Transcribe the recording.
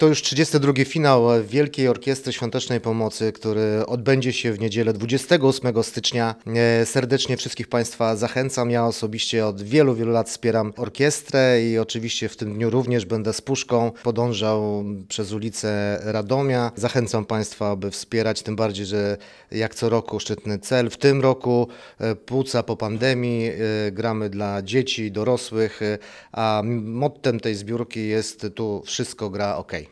To już 32. finał Wielkiej Orkiestry Świątecznej Pomocy, który odbędzie się w niedzielę 28 stycznia. Serdecznie wszystkich Państwa zachęcam. Ja osobiście od wielu, wielu lat wspieram orkiestrę i oczywiście w tym dniu również będę z puszką podążał przez ulicę Radomia. Zachęcam Państwa, aby wspierać, tym bardziej, że jak co roku szczytny cel. W tym roku płuca po pandemii, gramy dla dzieci, dorosłych, a mottem tej zbiórki jest tu wszystko gra OK.